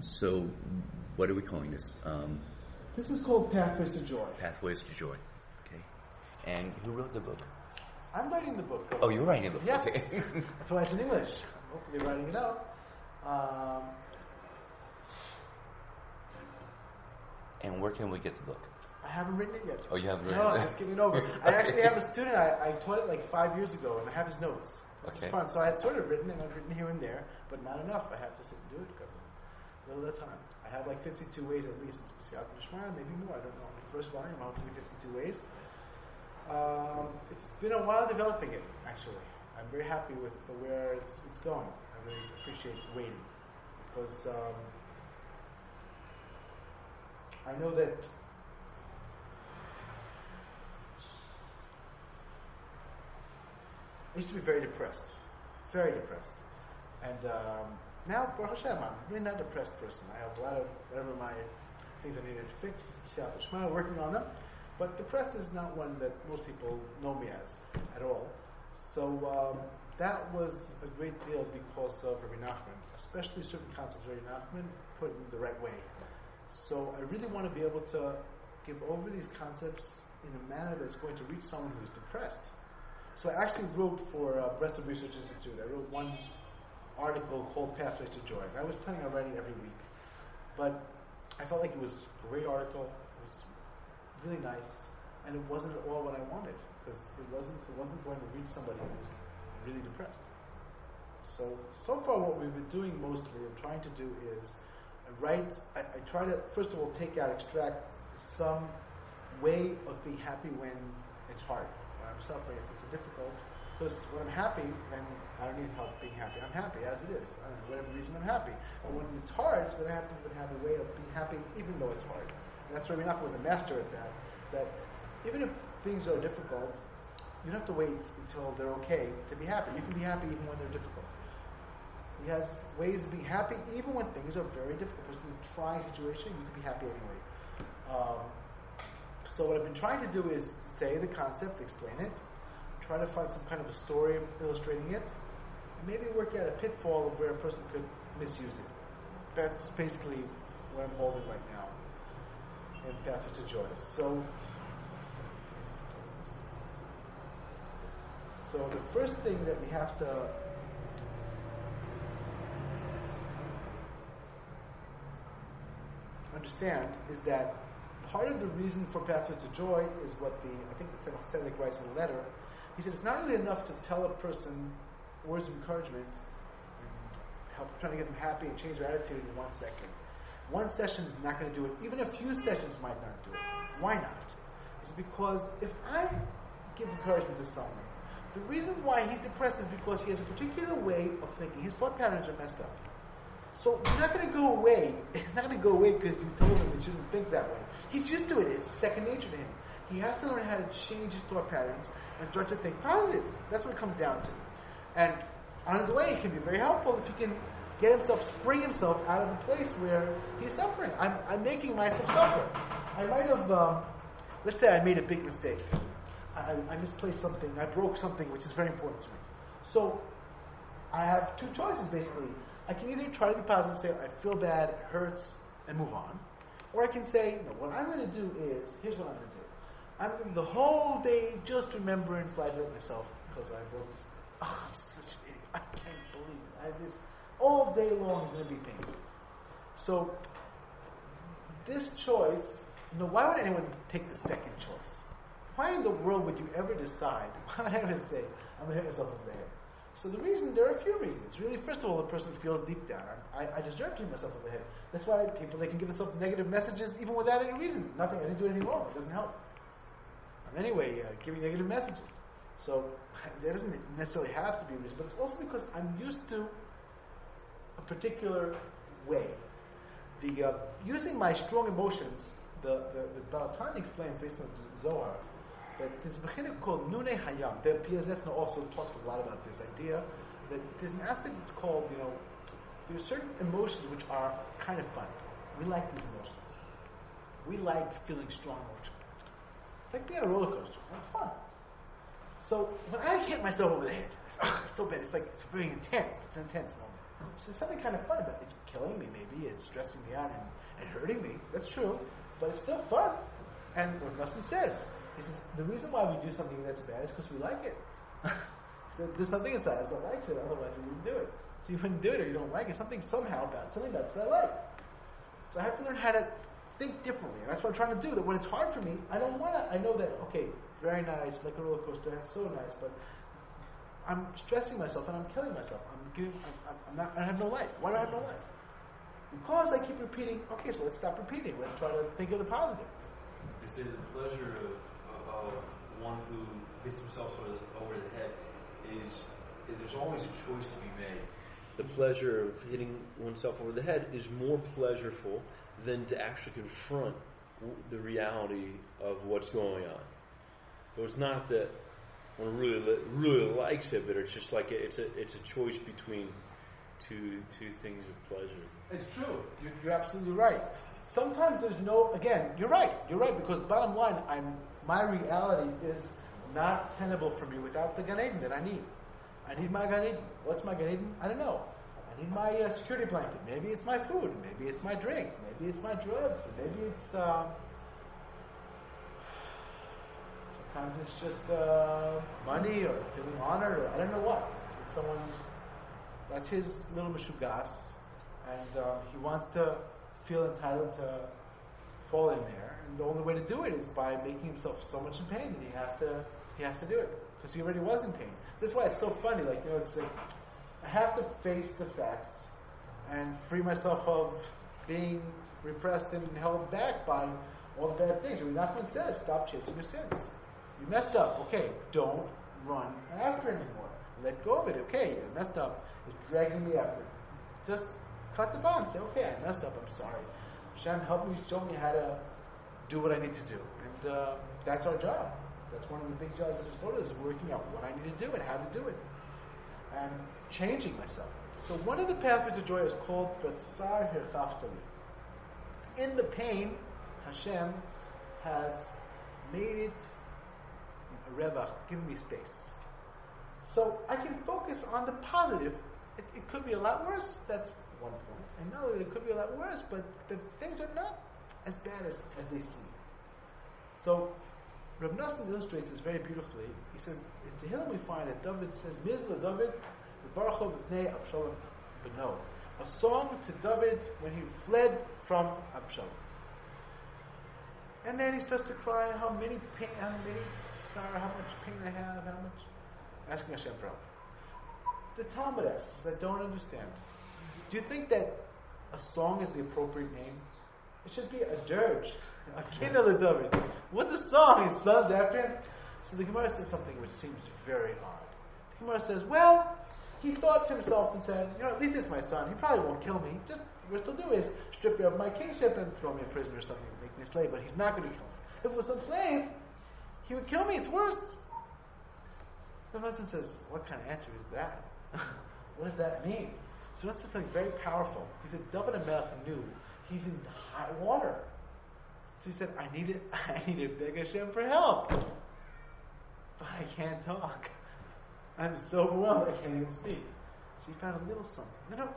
So, what are we calling this? This is called Pathways to Joy. Pathways to Joy. Okay. And who wrote the book? I'm writing the book. Oh, you're writing the book. Yes. Okay. That's why it's in English. I'm hopefully writing it out. And where can we get the book? I haven't written it yet. Oh, you haven't written it? No, it? I'm just giving it over. I actually have a student. I taught it like 5 years ago, and I have his notes. It's fun. So I had sort of written, and I've written here and there, but not enough. I have to sit and do it a little at a time. I have like 52 ways at least. It's maybe more. I don't know. The first volume, hopefully 52 ways. It's been a while developing it, actually. I'm very happy with where it's going. I really appreciate waiting because I know that I used to be very depressed, and now, Baruch Hashem, I'm really not a depressed person. I have a lot of whatever my things I needed to fix, working on them. But depressed is not one that most people know me as at all. So that was a great deal because of Rabbi Nachman, especially certain concepts of Rabbi Nachman put in the right way. So I really want to be able to give over these concepts in a manner that's going to reach someone who's depressed. So I actually wrote for Breslov Research Institute. I wrote one article called Pathways to Joy. I was planning on writing every week, but I felt like it was a great article. It was really nice, and it wasn't at all what I wanted because it wasn't going to reach somebody who was really depressed. So far, what we've been doing mostly, and trying to do is I try to first of all extract some way of being happy when it's hard, when I'm suffering, if it's difficult. Because when I'm happy, then I don't need help being happy. I'm happy as it is. I don't know, whatever reason I'm happy. But when it's hard, then I have to have a way of being happy even though it's hard. And that's why Rabbi Nachman was a master at that. That even if things are difficult, you don't have to wait until they're okay to be happy. You can be happy even when they're difficult. He has ways of being happy even when things are very difficult. Because in a trying situation, you can be happy anyway. So what I've been trying to do is say the concept, explain it, try to find some kind of a story illustrating it, and maybe work out a pitfall of where a person could misuse it. That's basically what I'm holding right now in Pathways to Joy. So the first thing that we have to understand is that part of the reason for Pathways to Joy is what I think Tzedek writes in a letter. He said it's not really enough to tell a person words of encouragement and help trying to get them happy and change their attitude in 1 second. One session is not going to do it. Even a few sessions might not do it. Why not? It's because if I give encouragement to someone, the reason why he's depressed is because he has a particular way of thinking. His thought patterns are messed up. So it's not going to go away. It's not going to go away because you told him he shouldn't think that way. He's used to it. It's second nature to him. He has to learn how to change his thought patterns and start to think positive. That's what it comes down to. And on his way, it can be very helpful if he can spring himself out of a place where he's suffering. I'm making myself suffer. I might have, let's say I made a big mistake. I misplaced something. I broke something which is very important to me. So I have two choices basically. I can either try to be positive and say, I feel bad, it hurts, and move on. Or I can say, no, what I'm going to do is, here's what I'm going to do. I'm going to the whole day just remember and flagellate myself because I broke this. Oh, I'm such an idiot. I can't believe it. I have this all day long is going to be painful. So, this choice, why would anyone take the second choice? Why in the world would you ever decide, why would I ever say, I'm going to hit myself over the head? So there are a few reasons. Really, first of all, the person feels deep down, I deserve to hit myself over the head. That's why they can give themselves negative messages even without any reason. Nothing, I didn't do anything wrong. It doesn't help. Anyway, giving negative messages. So there doesn't necessarily have to be a reason, but it's also because I'm used to a particular way. Using my strong emotions, the Baal Tanya explains based on Zohar, that there's a mechanic called Nunei Hayam. The Piazetzna also talks a lot about this idea, that there's an aspect that's called, there are certain emotions which are kind of fun. We like these emotions. We like feeling strong emotions. It's like being on a roller coaster. It's fun. So when I hit myself over the head, it's so bad. It's very intense. It's an intense moment. So it's something kind of fun, but it's killing me maybe, it's stressing me out and hurting me. That's true, but it's still fun. And what Rustin says, he says, the reason why we do something that's bad is because we like it. So there's something inside us that likes it, otherwise we wouldn't do it. So you wouldn't do it if you don't like it. Something about this I like. So I have to learn how to think differently. And that's what I'm trying to do. That when it's hard for me, I don't want to. I know that, okay, very nice, like a roller coaster, that's so nice, but I'm stressing myself and I'm killing myself. I have no life. Why do I have no life? Because I keep repeating, okay, so let's stop repeating. Let's try to think of the positive. You say the pleasure of one who hits himself over the head is there's always a choice to be made. The pleasure of hitting oneself over the head is more pleasurable than to actually confront the reality of what's going on. So it's not that one really likes it, but it's just like it's a choice between two things of pleasure. It's true. You're absolutely right. Sometimes there's you're right, because bottom line, my reality is not tenable for me without the Gan Eden that I need. I need my Gan Eden. What's my Gan Eden? I don't know. I need my security blanket. Maybe it's my food. Maybe it's my drink. Maybe it's my drugs. Maybe it's sometimes it's just money or feeling honored or I don't know what. It's that's his little mishugas, and he wants to feel entitled to fall in there, and the only way to do it is by making himself so much in pain that he has to do it because he already was in pain. That's why it's so funny. Like, it's like I have to face the facts and free myself of being repressed and held back by all the bad things. Nachman says, stop chasing your sins. You messed up. Okay, don't run after it anymore. Let go of it. Okay, you messed up. It's dragging me after. Just cut the bond. Say, okay, I messed up. I'm sorry. Hashem, help me, show me how to do what I need to do. And that's our job. That's one of the big jobs of this photo, is working out what I need to do and how to do it. And changing myself. So one of the pathways of joy is called Batsar Hirchaftali. In the pain, Hashem has made it a revach, given me space. So I can focus on the positive. It could be a lot worse. That's one point. I know it could be a lot worse, but the things are not as bad as they seem. So Reb Nosson illustrates this very beautifully. He says, in Tehillim we find that David says, Mizla David, V'varcho b'nei Avshalom b'no. A song to David when he fled from Absalom. And then he starts to cry, how much pain I have, how much. Asking Hashem for help. The Talmud asks, I don't understand. Do you think that a song is the appropriate name? It should be a dirge. A Kinel David. What's a song? His son's after him? So the Gemara says something which seems very odd. The Gemara says, well, he thought to himself and said, at least it's my son. He probably won't kill me. Just what he'll do is strip me of my kingship and throw me in prison or something, make me a slave. But he's not going to kill me. If it was some slave, he would kill me. It's worse. The Muslim says, what kind of answer is that? What does that mean? So that's something very powerful. He said, David HaMelech knew he's in hot water. So he said, I need to beg Hashem for help. But I can't talk. I'm so overwhelmed I can't even speak. So he found a little something.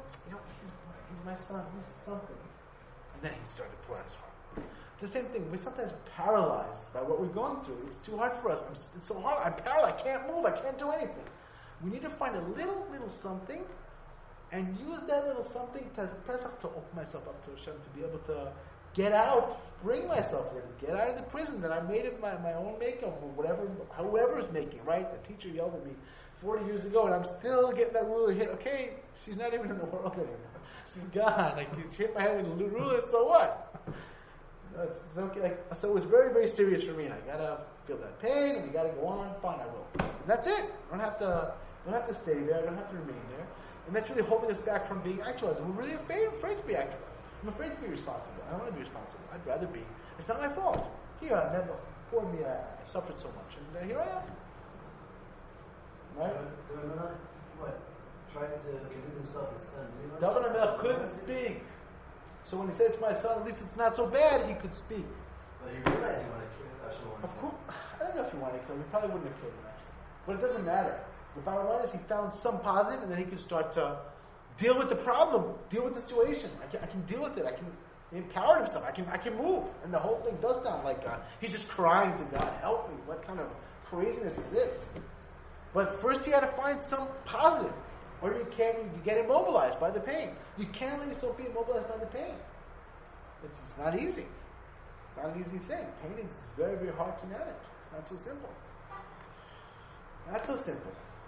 He's my son, he's something. And then he started to pour out his heart. It's the same thing. We're sometimes paralyzed by what we're going through. It's too hard for us. It's so hard. I'm paralyzed. I can't move. I can't do anything. We need to find a little something and use that little something as Pesach to open myself up to Hashem, to be able to get out, bring myself in, get out of the prison that I made of my own making, or whoever's making, right? The teacher yelled at me 40 years ago, and I'm still getting that ruler hit. Okay, she's not even in the world anymore. She's gone. Like, you hit my head with the ruler, so what? It's okay. So it was very, very serious for me. I gotta feel that pain, and we gotta go on. Fine, I will. And that's it. I don't have to stay there. I don't have to remain there. And that's really holding us back from being actualized. And we're really afraid to be actualized. I'm afraid to be responsible. I don't want to be responsible. I'd rather be. It's not my fault. Here, I never. Poor me. I suffered so much, and here I am. Right? What? Trying to convince himself his son. David HaMelech couldn't speak. So when he said it's my son, at least it's not so bad, he could speak. But he realized he wanted to kill him. Of course. I don't know if he wanted to kill him. He probably wouldn't have killed him, actually. But it doesn't matter. The bottom line is he found some positive, and then he could start to deal with the problem, deal with the situation. I can deal with it. I can empower himself. I can move. And the whole thing does sound like he's just crying to God, help me. What kind of craziness is this? But first you got to find some positive, or you get immobilized by the pain. You can't let yourself be immobilized by the pain. It's not easy. It's not an easy thing. Pain is very, very hard to manage. It's not so simple. Not so simple.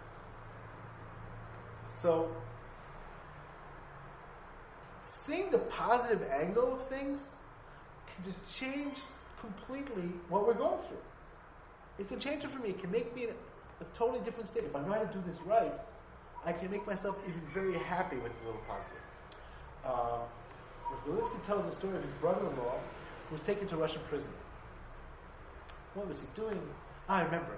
So, seeing the positive angle of things can just change completely what we're going through. It can change it for me. It can make me in a totally different state. If I know how to do this right, I can make myself even very happy with a little positive. Berlinski tells the story of his brother-in-law who was taken to Russian prison. What was he doing? I remember.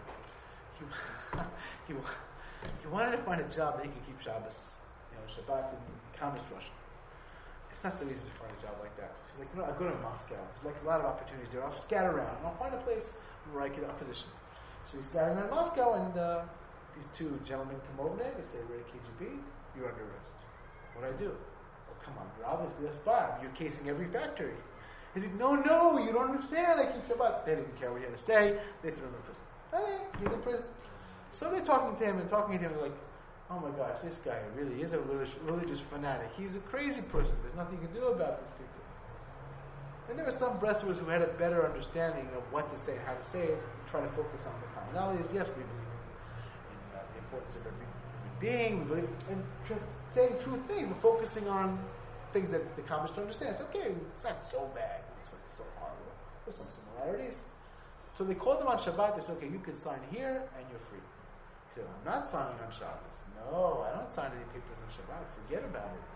He wanted to find a job that he could keep Shabbos, Shabbat in communist Russia. It's not so easy to find a job like that. He's like, I'll go to Moscow. There's like a lot of opportunities there. I'll scatter around and I'll find a place where I get a position. So he's scattering around Moscow, and these two gentlemen come over there. They say, we're at KGB. You're under arrest. What do I do? Oh, come on. You're obviously a spy. You're casing every factory. He said, no, you don't understand. I keep Shabbat. They didn't care what he had to say. They threw him in prison. Okay, he's in prison. So they're talking to him, they're like, oh my gosh, this guy really is a religious fanatic. He's a crazy person. There's nothing you can do about these people. And there were some Breslowers who had a better understanding of what to say and how to say it, and try to focus on the commonalities. Yes, we believe in the importance of every being. We believe in saying true things. We're focusing on things that the communists don't understand. It's okay. It's not so bad. It's not so horrible. There's some similarities. So they called them on Shabbat. They said, okay, you can sign here and you're free. He said, I'm not signing on Shabbos. No, I don't sign any papers on Shabbat. Forget about it.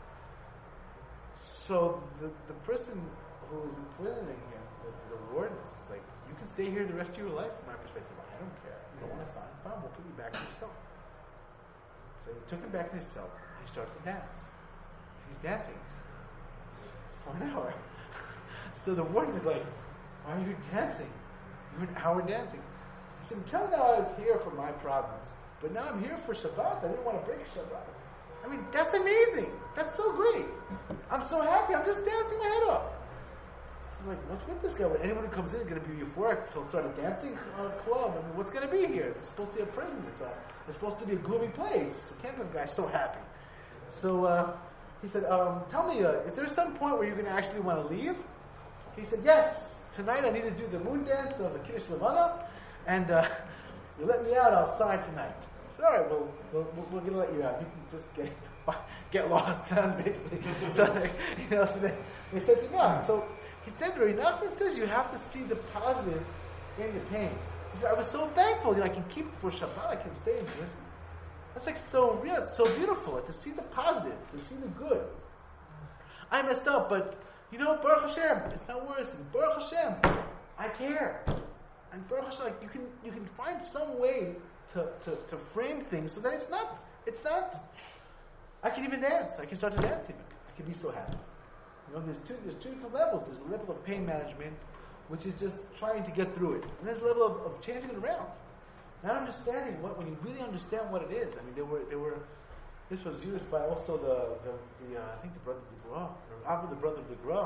So the person who is imprisoning him, the warden, is like, you can stay here the rest of your life from my perspective. I don't care. You don't want to sign? Fine, we'll put you back in your cell. So they took him back in his cell. He started to dance. He's dancing for an hour. So the warden is like, why are you dancing? You're an hour dancing. He said, until now I was here for my problems, but now I'm here for Shabbat. I didn't want to break Shabbat. I mean, that's amazing. That's so great. I'm so happy. I'm just dancing my head off. I'm like, what's with this guy? When anyone who comes in is going to be euphoric. He'll start a dancing club. I mean, what's going to be here? It's supposed to be a prison. It's supposed to be a gloomy place. The camping guy's so happy. So he said, tell me, is there some point where you're going to actually want to leave? He said, yes. Tonight I need to do the moon dance of the Kiddush Levana, and you let me out, I'll sign tonight. I said, all right, we're going to let you out. You can just get lost. That's basically. So they said to God. So he said, Nachman says you have to see the positive in the pain. He said, I was so thankful that I can keep for Shabbat, I can stay in Jerusalem. That's like so real, it's so beautiful, to see the positive, to see the good. I messed up, but Baruch Hashem, it's not worse. Baruch Hashem, I care. And Baruch Hashem, like, you can find some way to frame things so that it's not. I can even dance. I can start to dance even. I can be so happy. There's two different levels. There's a level of pain management, which is just trying to get through it, and there's a level of changing it around. Not understanding when you really understand what it is. I mean, they were. This was used by also I think the brother of the Gra, or the brother of the Gra.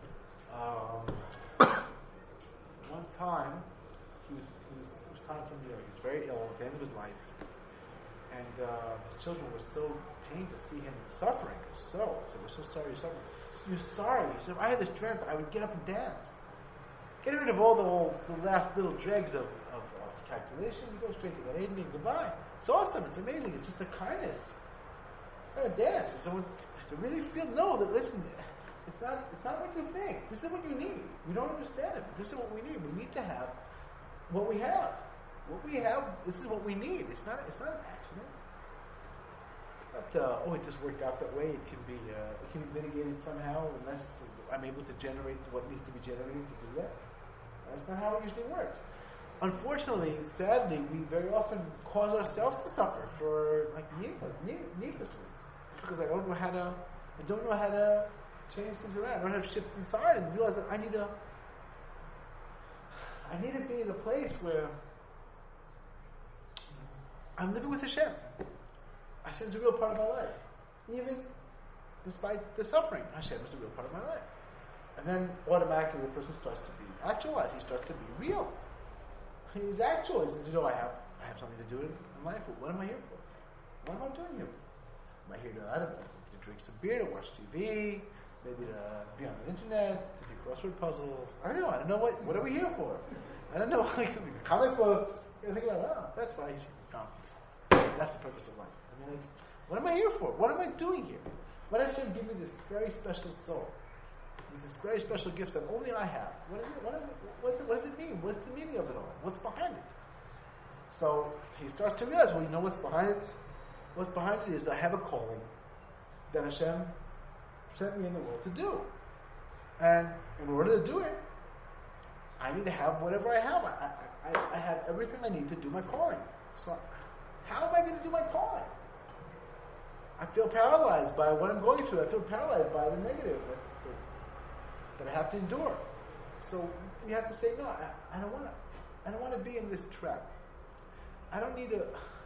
One time, it was time for him. He was very ill at the end of his life, and his children were so pained to see him suffering. So we're so sorry you're suffering. You're sorry. He said, if I had the strength, I would get up and dance. Get rid of all the last little dregs of calculation. You go straight to the Eden and goodbye. It's awesome. It's amazing. It's just a kindness. Dance. And someone to really feel that listen, it's not what you think. This is what you need. We don't understand it. This is what we need. We need to have what we have. What we have. This is what we need. It's not an accident. It's not it just worked out that way. It can be mitigated somehow unless I'm able to generate what needs to be generated to do that. That's not how it usually works. Unfortunately, sadly, we very often cause ourselves to suffer for needlessly. Because I don't know how to change things around. I don't know how to shift inside and realize that I need to be in a place where I'm living with Hashem. Hashem's a real part of my life. despite the suffering. Hashem is a real part of my life. And then automatically the person starts to be actualized. He starts to be real. He's actual. He says, I have something to do in life. What am I here for? What am I doing here for? Am I here to, I don't know, to drink some beer, to watch TV, maybe to be on the internet, to do crossword puzzles? I don't know. What are we here for? I don't know. Comic books. You think about, that's why he's here in comics. That's the purpose of life. What am I here for? What am I doing here? Why did Hashem give me this very special soul? With this very special gift that only I have. What does it mean? What's the meaning of it all? What's behind it? So he starts to realize, what's behind it? What's behind it is I have a calling that Hashem sent me in the world to do. And in order to do it, I need to have whatever I have. I have everything I need to do my calling. So how am I going to do my calling? I feel paralyzed by what I'm going through. I feel paralyzed by the negative that I have to endure. So we have to say, no, I don't want to be in this trap. I don't need to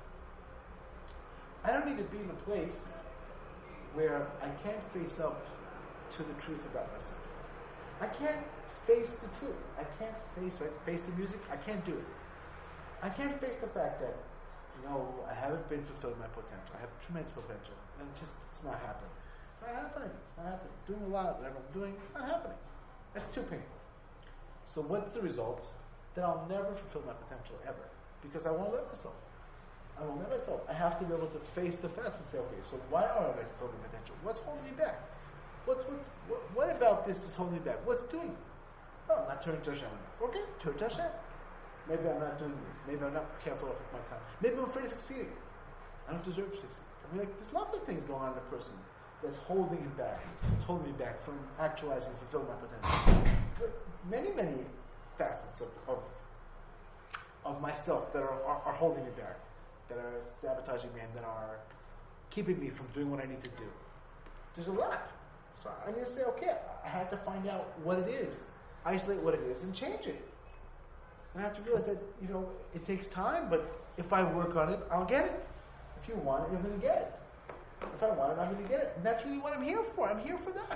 be in a place where I can't face up to the truth about myself. I can't face the truth. I can't face the music. I can't do it. I can't face the fact that, I haven't been fulfilling my potential. I have tremendous potential. And it's not happening. It's not happening. Doing a lot, whatever I'm doing, it's not happening. That's too painful. So what's the result? Then I'll never fulfill my potential ever. Because I won't let myself. I have to be able to face the facts and say, okay, so why aren't I fulfilling my potential? What's holding me back? What about this is holding me back? What's doing it? Oh, I'm not turning to Hashem enough. Okay, turn to Hashem. Maybe I'm not doing this. Maybe I'm not careful with my time. Maybe I'm afraid of succeeding. I don't deserve to succeed. There's lots of things going on in a person that's holding him back. It's holding me back from actualizing and fulfilling my potential. Many, many facets of myself that are holding me back, that are sabotaging me, and that are keeping me from doing what I need to do. There's a lot. So I need to say, okay, I have to find out what it is, isolate what it is, and change it. And I have to realize that, it takes time, but if I work on it, I'll get it. If you want it, you're going to get it. If I want it, I'm going to get it. And that's really what I'm here for. I'm here for that.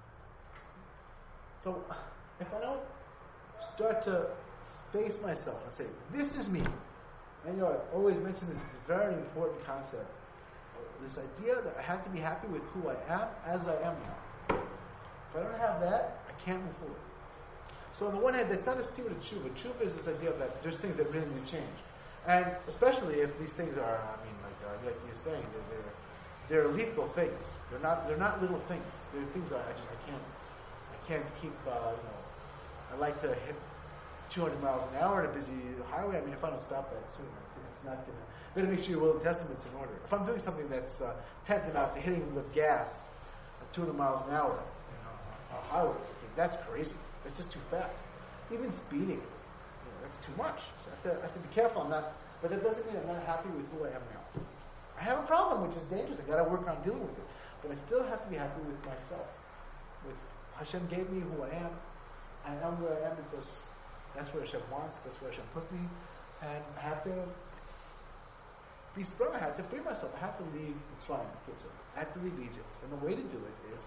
So if I don't start to face myself and say, this is me. And I always mention this, it's a very important concept. This idea that I have to be happy with who I am as I am now. If I don't have that, I can't move forward. So on the one hand, that's not a steward of tshuva. Tshuva is this idea that there's things that really need to change. And especially if these things are, like you're saying, they're lethal things. They're not little things. They're things that I can't keep, I like to hit 200 miles an hour at a busy highway. If I don't stop that soon, it's not going to. Better make sure your will and testament's in order. If I'm doing something that's tantamount to hitting with gas at 200 miles an hour on a highway, that's crazy. That's just too fast. Even speeding, that's too much. So I have to be careful. But that doesn't mean I'm not happy with who I am now. I have a problem, which is dangerous. I got to work on dealing with it. But I still have to be happy with myself. With Hashem gave me who I am. I am where I am because that's where Hashem wants. That's where Hashem put me. And I have to be strong. I have to free myself. I have to leave Mitzrayim. I have to leave Egypt. And the way to do it is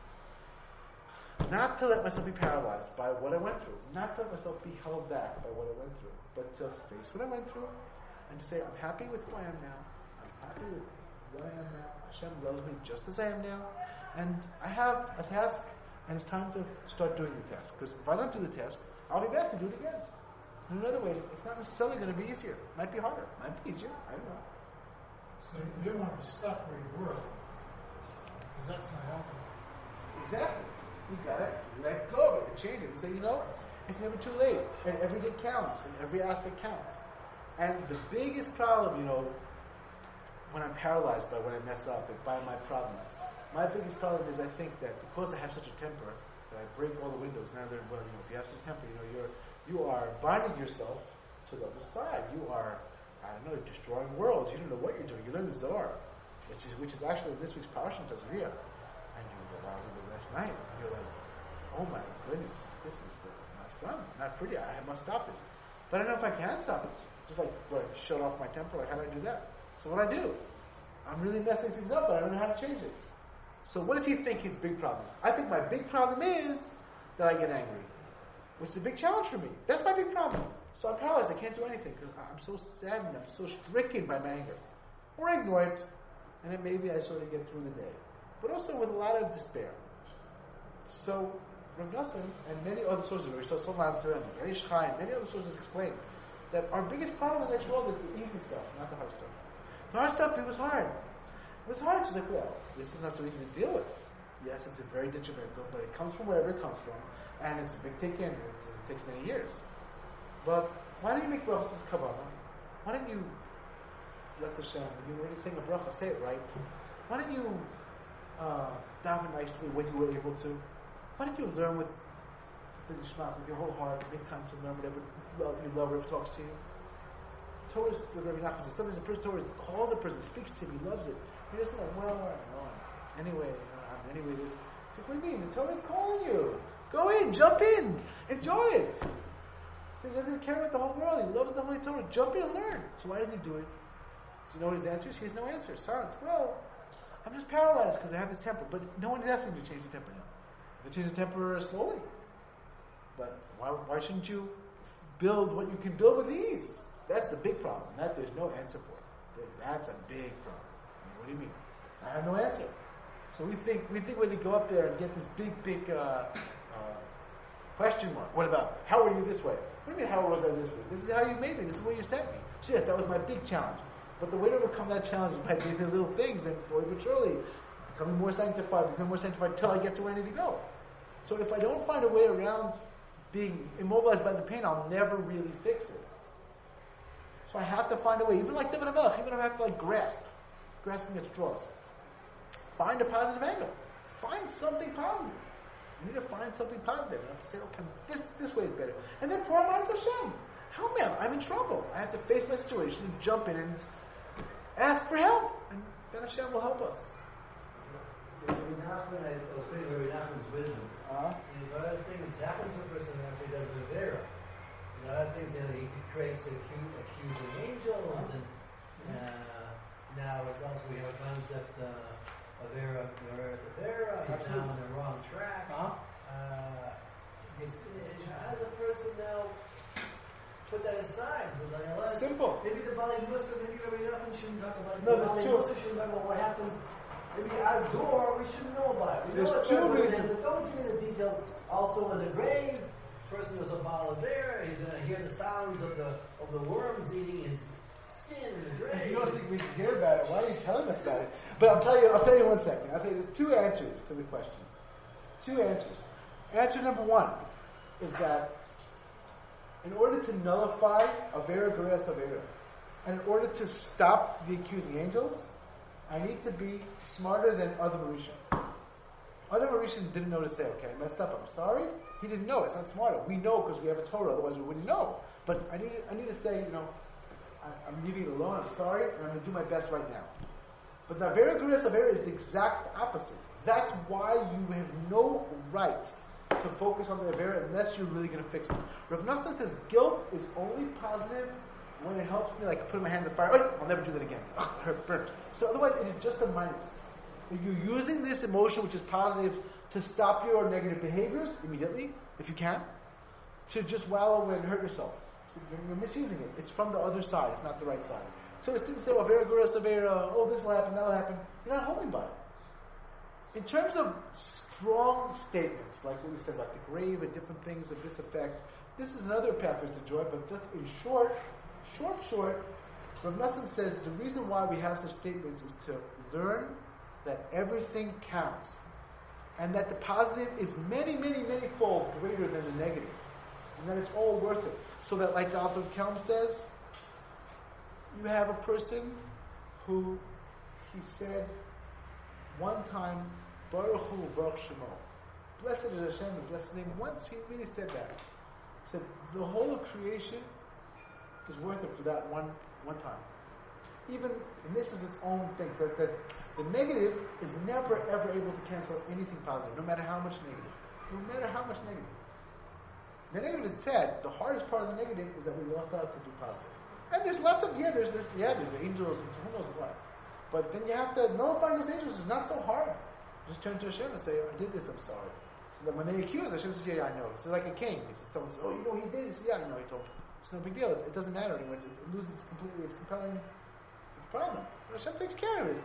not to let myself be paralyzed by what I went through. Not to let myself be held back by what I went through. But to face what I went through and to say, I'm happy with who I am now. I'm happy with what I am now. Hashem loves me just as I am now. And I have a task, and it's time to start doing the task. Because if I don't do the task, I'll be back to do it again. In another way, it's not necessarily going to be easier. It might be harder. It might be easier. I don't know. So you don't want to be stuck where you were. Because that's not helpful. Exactly. You gotta let go of it and change it and say, it's never too late. And every day counts, and every aspect counts. And the biggest problem, when I'm paralyzed by when I mess up and by my problems, my biggest problem is I think that because I have such a temper, that I break all the windows. Now if you have such a temper, you are binding yourself to the other side. You are, destroying worlds. You don't know what you're doing. You learn the Zohar, which is actually this week's Parashat Tazria. And you go, wow, last night. And you're like, oh my goodness, this is not fun, not pretty. I must stop this. But I don't know if I can stop it. Just like, shut off my temper? Like, how do I do that? So what I do? I'm really messing things up, but I don't know how to change it. So what does he think his big problem is? I think my big problem is that I get angry, which is a big challenge for me. That's my big problem. So I'm paralyzed. I can't do anything because I'm so saddened. I'm so stricken by my anger. Or I ignore it, and then maybe I sort of get through the day. But also with a lot of despair. So Rav Nosson and many other sources, we saw Solanter and Gerish Chaim, many other sources explain that our biggest problem in the next world is the easy stuff, not the hard stuff. The hard stuff, it was hard. It was hard. She's like, well, this is not so easy to deal with. Yes, it's a very detrimental, but it comes from wherever it comes from, and it's a big ticket, and it takes many years. But why don't you make brachas with kavanah? Why don't you, bless Hashem, when you sing a bracha, say it right. Why don't you daven nicely when you were able to? Why don't you learn with your whole heart, make time to learn whatever you love, whatever talks to you? Torah is the Rabbi Nachman says, sometimes the person Torah calls a person, speaks to him, he loves it. He doesn't like, well, anyway, this. He's like, what do you mean? The Torah is calling you. Go in, jump in, enjoy it. So he doesn't care about the whole world. He loves the Holy Torah. Jump in and learn. So why doesn't he do it? Do you know what his answer is? He has no answer. Silence. Well, I'm just paralyzed because I have this temper. But no one is asking me to change the temper now. They change the temper slowly. But why shouldn't you build what you can build with ease? That's the big problem. That there's no answer for it. That's a big problem. I mean, what do you mean? I have no answer. So we think when you go up there and get this big question mark. What about, how are you this way? What do you mean, how was I this way? This is how you made me. This is where you sent me. So yes, that was my big challenge. But the way to overcome that challenge is by doing the little things and slowly but surely becoming more sanctified till I get to where I need to go. So if I don't find a way around being immobilized by the pain, I'll never really fix it. So I have to find a way, even like David HaMelech, even if I have to grasping at straws. Find a positive angle. Find something positive. You need to find something positive. You have to say, okay, this way is better. And then pour out to Hashem. Help me out. I'm in trouble. I have to face my situation and jump in and ask for help. And then Hashem will help us. Rabbi Nachman, I was thinking of Rabbi Nachman's wisdom. And a lot of things happen to a person after he does Rivera. A lot of things, he creates accusing angels, and now it's also we have a concept of Avera, he's now on the wrong track. As a person now, put that aside. Simple. Maybe the Bali Musa, maybe Rabbi Nachman shouldn't talk about it. No, The Bali Musa shouldn't talk about what happens. Maybe outdoor, we shouldn't know about it. We know There's it's two like, reasons. don't give me the details. Also in the grave, person was a bala bear. He's going to hear the sounds of the worms eating his skin in the grave. You don't think we can hear about it? Why are you telling us about it? But I'll tell you 1 second. I'll tell you there's 2 answers to the question. 2 answers. Answer number 1 is that in order to nullify Avera Geras Avera, and in order to stop the accusing angels, I need to be smarter than Adam Rishon. Adam Rishon didn't know to say, okay, I messed up, I'm sorry. He didn't know. It's not smarter. We know because we have a Torah, otherwise we wouldn't know. But I need to say, I'm leaving it alone, I'm sorry, and I'm going to do my best right now. But the Avera Geras Avera is the exact opposite. That's why you have no right to focus on the Avera unless you're really going to fix it. Rav Nosson says guilt is only positive when it helps me, like putting my hand in the fire. Oh, I'll never do that again. Hurt, burnt. So otherwise, it is just a minus. If you're using this emotion, which is positive, to stop your negative behaviors immediately, if you can, to just wallow and hurt yourself. So you're misusing it. It's from the other side. It's not the right side. So it's to say, Avera Geras Avera, this will happen, that will happen. You're not holding by it. In terms of strong statements, like what we said about the grave and different things of this effect, this is another pathway to joy, but just in short, Rav Nosson says the reason why we have such statements is to learn that everything counts, and that the positive is many, many, many fold greater than the negative, and that it's all worth it. So that, like the Alter of Kelm says, you have a person who, he said one time, Baruch Hu Baruch Shemo, blessed is Hashem, the blessed name. Once he really said that. He said the whole of creation is worth it for that one time. Even, and this is its own thing, so that the negative is never ever able to cancel anything positive, no matter how much negative. No matter how much negative. The negative is sad. The hardest part of the negative is that we lost out to do positive. And there's lots of, there's the angels and who knows what. But then you have to nullify those angels is not so hard. Just turn to Hashem and say, I did this, I'm sorry. So then when they accuse, Hashem says, yeah, I know. It's like a king. He says, someone says, oh, you know he did? He says, yeah, I know he told me. It's no big deal. It doesn't matter anymore. It loses completely its compelling problem. Hashem takes care of it.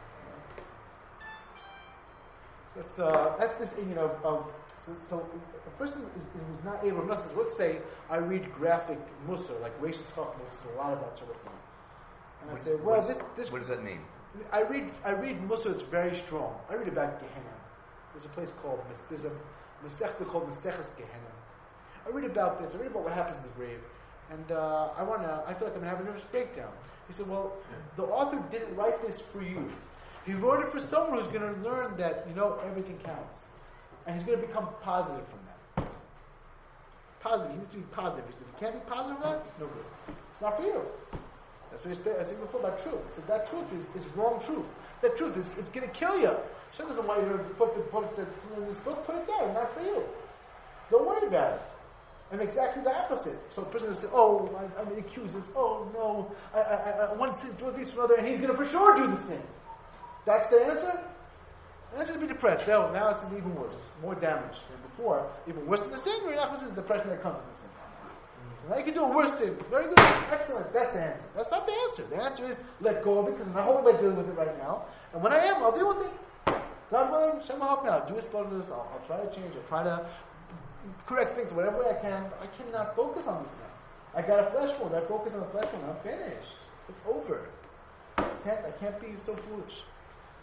So that's this thing, so a person who's not able, let's say I read graphic Musar, like Rashis Chachma, which is a lot of that sort of thing. And I say, well, this what does that mean? I read Musar that's very strong. I read about Gehenna. There's a place called, there's a Masechta called Maseches Gehenna. I read about this, I read about what happens in the grave, and I feel like I'm going to have a nervous breakdown. He said, well, the author didn't write this for you. He wrote it for someone who's going to learn that, everything counts. And he's going to become positive from that. Positive. He needs to be positive. He said, if you can't be positive from that, no good. It's not for you. That's what I said before about truth. He said that truth is wrong truth. That truth is it's going to kill you. Hashem doesn't want you to put in this book, put it there. It's not for you. Don't worry about it. And exactly the opposite. So a person will say, oh, I'm accused. Oh, no, I one sin do this for another, and he's going to for sure do the sin. That's the answer? The answer is be depressed. No, now it's even worse. More damage than before. Even worse than the sin, or not, this is depression that comes with the sin. Now you can do a worse sin. Very good. Excellent. That's the answer. That's not the answer. The answer is let go of it, because I'm not holding by dealing with it right now. And when I am, I'll deal with it. God willing, Hashem will help me out. Do this, blood this. I'll try to change. I'll try to correct things whatever way I can. But I cannot focus on this now. I got a flesh wound. I focus on the flesh wound. I'm finished. It's over. I can't be so foolish.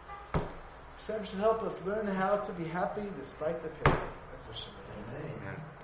Hashem should help us learn how to be happy despite the pain. That's what Hashem. Amen.